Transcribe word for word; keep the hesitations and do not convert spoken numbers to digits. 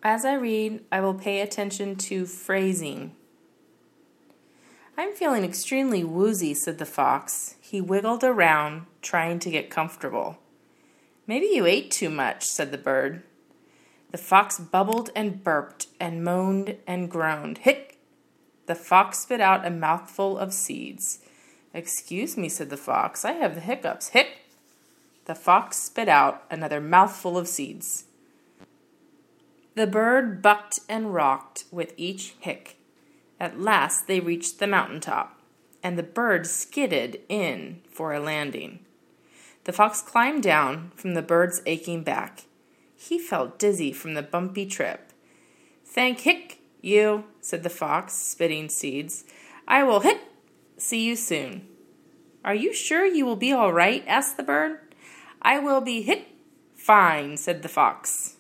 As I read, I will pay attention to phrasing. I'm feeling extremely woozy, said the fox. He wiggled around, trying to get comfortable. Maybe you ate too much, said the bird. The fox bubbled and burped and moaned and groaned. Hic! The fox spit out a mouthful of seeds. Excuse me, said the fox. I have the hiccups. Hic! The fox spit out another mouthful of seeds. The bird bucked and rocked with each hic. At last they reached the mountaintop, and the bird skidded in for a landing. The fox climbed down from the bird's aching back. He felt dizzy from the bumpy trip. Thank hic you, said the fox, spitting seeds. I will hic see you soon. Are you sure you will be all right? Asked the bird. I will be hic fine, said the fox.